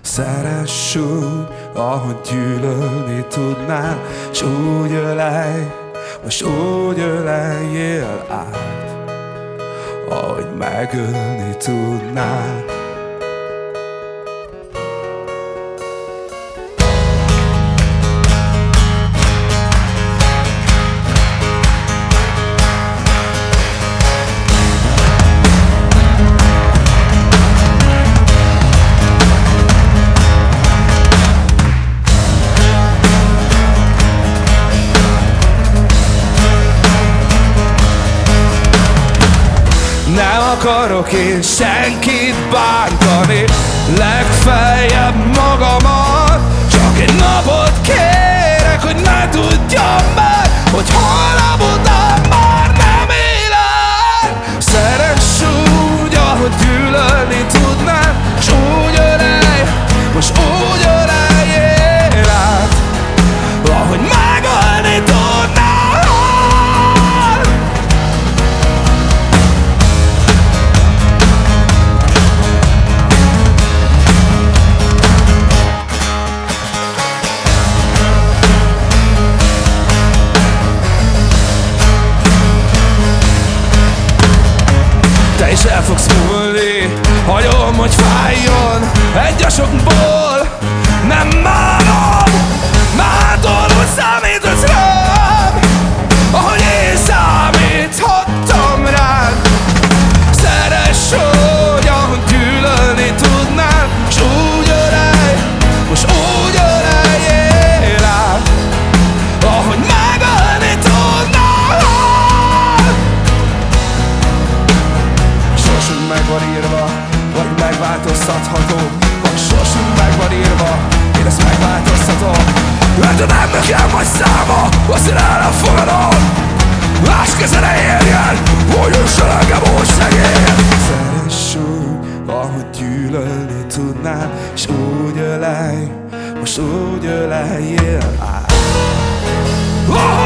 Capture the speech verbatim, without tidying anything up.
Szeress úgy, ahogy gyűlölni tudnál, s úgy ölelj, most úgy öleljél át, ahogy megölni tudnál. Nem akarok én senkit bántani, legfeljebb magamat. Csak egy napot kérek, hogy ne tudjam meg, hogy holnap után már nem élek. Szeress úgy, ahogy gyűlölni tudnál, s úgy ölelj, most úgy öleljél át, ahogy megölni tudnál. Te is el fogsz múlni, hagyom, hogy fájjon egy a sokból. Nem bánom, mától, hogy számítasz rám, ahogy én számíthattam rád. Szeress úgy, ahogy gyűlölni tudnál, s úgy ölelj, most úgy öleljél át, ahogy megölni tudnál. Sorsunk meg van írva, vagy megváltoztatható. Vagy sorsunk meg van írva, én ezt megváltoztatom. Ötödem nekem vagy száma, azt én el nem fogadom. Más kezere érjen, hogy jusson engem úgy segél. Szeress úgy, ahogy gyűlölni tudnál, s úgy ölelj, most úgy öleljél át.